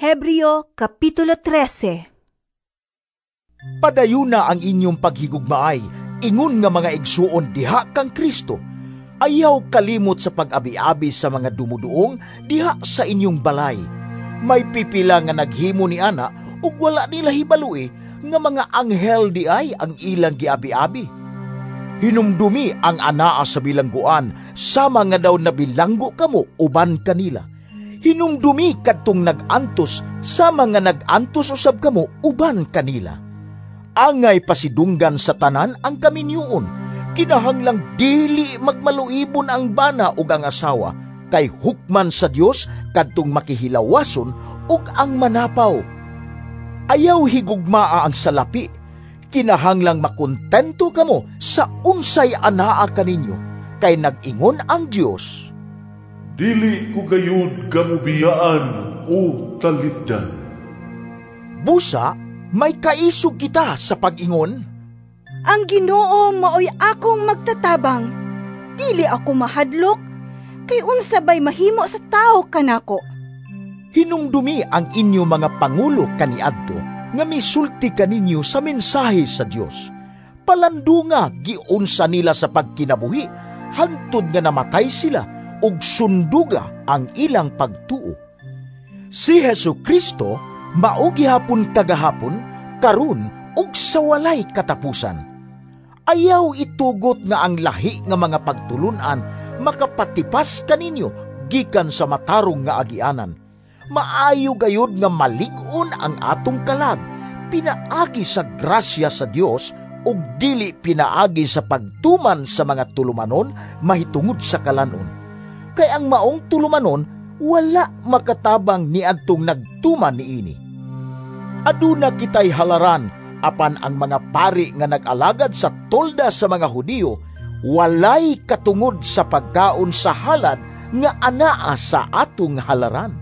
Hebreo Kapitulo 13. Padayuna ang inyong paghigugmaay, ingon nga mga igsuon diha kang Kristo. Ayaw kalimot sa pag-abi-abi sa mga dumuduong diha sa inyong balay. May pipila nga naghimo ni ana ug wala nila hibalui nga mga anghel di ay ang ilang giabi-abi. Hinumdumi ang anaa sa bilangguan, sama nga daw na bilanggo kamo uban kanila. Hinumdumi kadtong nag-antos, sama nga nag-antos usab kamo uban kanila. Angay pasidunggan sa tanan ang kaminyoon, kinahanglang dili magmaluibon ang bana ug ang asawa, kay hukman sa Dios kadtong makihilawason ug ang manapaw. Ayaw higugmaa ang salapi, kinahanglang makontento kamo sa unsay anaa kaninyo, kay nag-ingon ang Dios, dili ko gayud gamubiyaan o talipdan. Busa, may kaisog kita sa pag-ingon. Ang Ginoo maoy akong magtatabang. Dili ako mahadlok, kay unsabay mahimo sa tao kanako. Hinumdumi ang inyo mga pangulo kaniadto, nga misulti kaninyo sa mensahe sa Dios. Palandunga giunsa nila sa pagkinabuhi, hangtod nga namatay sila, ug sunduga ang ilang pagtuo. Si Jesucristo mao gihapon kagahapon, karon ug sa walay katapusan. Ayaw itugot nga ang lahi nga mga pagtulunan makapatipas kaninyo gikan sa matarong nga agianan. Maayo gayud nga malig-on ang atong kalag, pinaagi sa grasya sa Dios ug dili pinaagi sa pagtuman sa mga tulumanon mahitungod sa kalanon. Kay ang maong tulumanon wala makatabang niadtong nagtuman niini. Aduna kitay halaran apan ang mga pari nga nag-alagad sa tolda sa mga Hudiyo walay katungod sa pagkaon sa halad nga anaa sa atong halaran.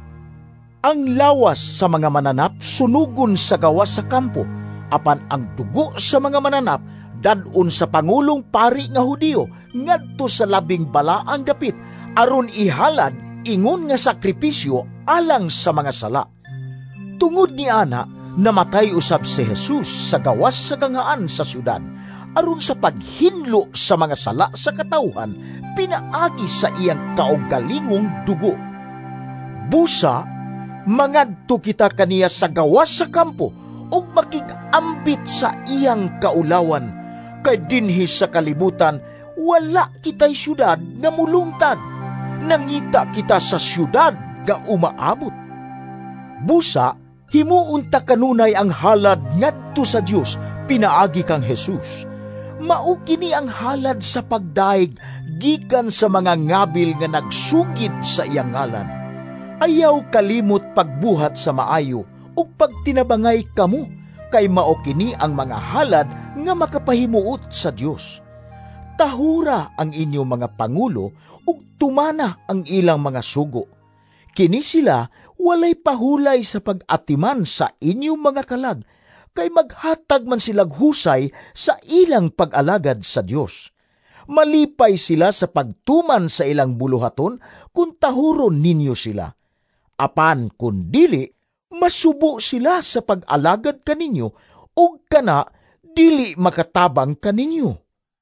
Ang lawas sa mga mananap sunugon sa gawas sa kampo, apan ang dugo sa mga mananap dadon sa pangulong pari nga Hudiyo ngadto sa labing balaang dapit aron ihalad ingon nga sakripisyo alang sa mga sala. Tungod ni ana, namatay usab si Jesus sa gawas sa gangaan sa syudad, aron sa paghinlo sa mga sala sa katawhan, pinaagi sa iyang kaugalingong dugo. Busa, mangadto kita kaniya sa gawas sa kampo, ug makigambit sa iyang kaulawan, kay dinhi sa kalibutan, wala kitay syudad nga mulungtad. Nangita kita sa syudad nga umaabot. Busa, himuunta kanunay ang halad ngadto sa Dios, pinaagi kang Jesus. Mao kini ang halad sa pagdaig gikan sa mga ngabil nga nagsugid sa iyang ngalan. Ayaw kalimot pagbuhat sa maayo ug pagtinabangay kamo, kay mao kini ang mga halad nga makapahimuot sa Dios. Tahura ang inyong mga pangulo ug tumana ang ilang mga sugo. Kini sila walay pahulay sa pag-atiman sa inyong mga kalag, kay maghatag man silang husay sa ilang pag-alagad sa Dios. Malipay sila sa pagtuman sa ilang buluhaton kung tahuron ninyo sila. Apan kung dili, masubo sila sa pag-alagad kaninyo ug kana dili makatabang kaninyo.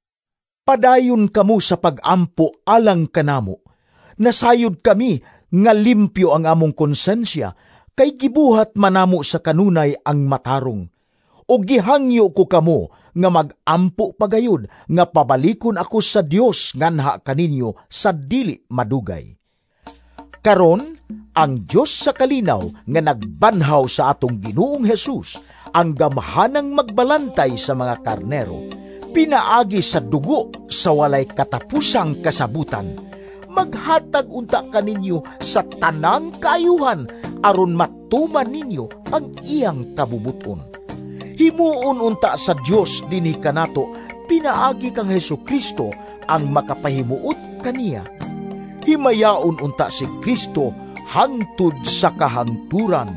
Padayon kamo sa pag-ampo alang kanamo. Nasayod kami nga limpyo ang among konsensya, kay gibuhat manamo sa kanunay ang matarong. O gihangyo ko kamo nga mag-ampo pagayod, nga pabalikon ako sa Dios nganha kaninyo sa dili madugay. Karon, ang Dios sa kalinaw nga nagbanhaw sa atong Ginoong Jesus, ang gamhanang magbalantay sa mga karnero, pinaagi sa dugo sa walay katapusang kasabutan, maghatag unta kaninyo sa tanang kaayuhan aron matuman ninyo ang iyang kabubuton. Himuon unta sa Dios dinhi kanato, pinaagi kang Jesucristo ang makapahimuot kaniya. Himayaon unta si Kristo hangtod sa kahangturan.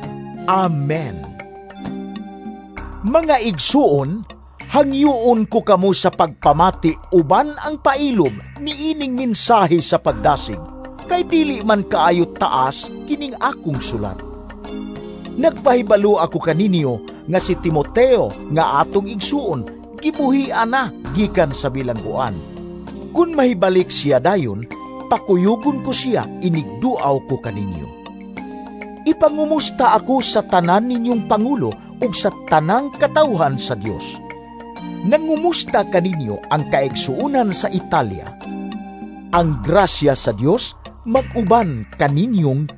Amen. Mga igsuon, hangyoon ko kamo sa pagpamati uban ang pailob ni ining mensahe sa pagdasig, kay dili man kaayo taas kining akong sulat. Nagpahibalo ako kaninyo nga si Timoteo nga atong igsuon gibuhian na gikan sa bilangguan. Kung mahibalik siya dayon, pakuyugon ko siya, inigduaw ko kaninyo. Ipangumusta ako sa tanan ninyong pangulo ug sa tanang katawhan sa Dios. Nangumusta kaninyo ang kaigsuunan sa Italia. Ang grasya sa Dios mag-uban kaninyong